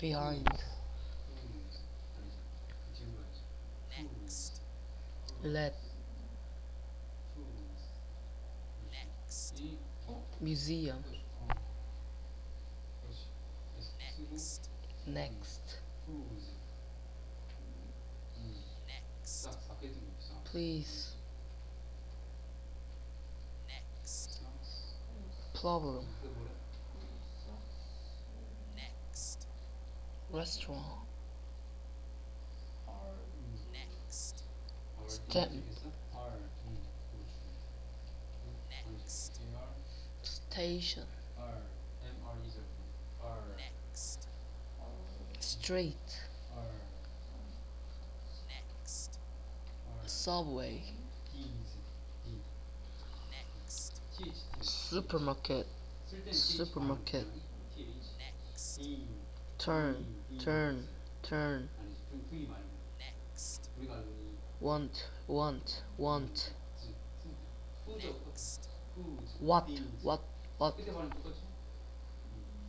behind, 아니죠. 그 지금 가야죠. next, let, whose next, 이 museum, 그렇죠. 그렇지. S 쓰고 next, next, whose next, 싹 싹해진 거 있어. please, next, problem, 그 뭐래? next, restaurant, next, R Stem. 있어? R 그렇지. next, AR station, R M R 이죠. R next, street, R next, R subway, D's D next, TH supermarket, 쓸 때는 supermarket, TH next, E turn, turn, turn, 아니지 V 말고 next, 우리가 알고 있는 want, want, want, 후 후죠 next, whose what, beans what, 그때 말은 똑같지